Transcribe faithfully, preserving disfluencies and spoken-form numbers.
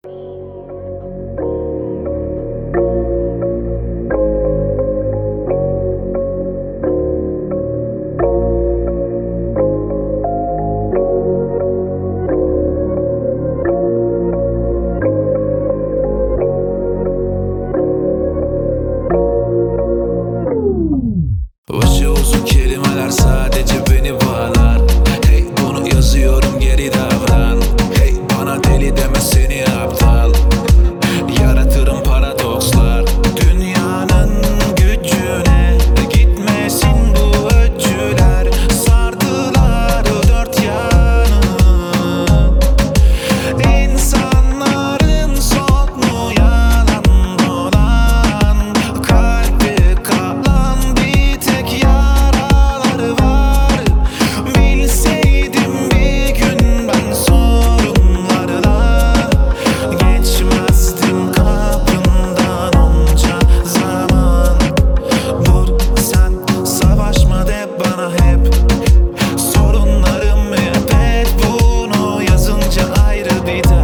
Başı uzun kelimeler sadece beni bağlar. Hey, bunu yazıyorum, geri davran. Hey, bana deli deme, seni aptal. Yaratırım paradokslar. Dünyanın gücüne gitmesin bu öcüler. Sardılar dört yanı. İnsanların sonu yalan dolan. Kalbi kalan bir tek yaraları var. Bilseydim bir gün ben sorunlarla geçmezdim kapından onca zaman. Dur sen, savaşma de bana hep. Sorunlarım müebbet, bunu yazınca ayrı bir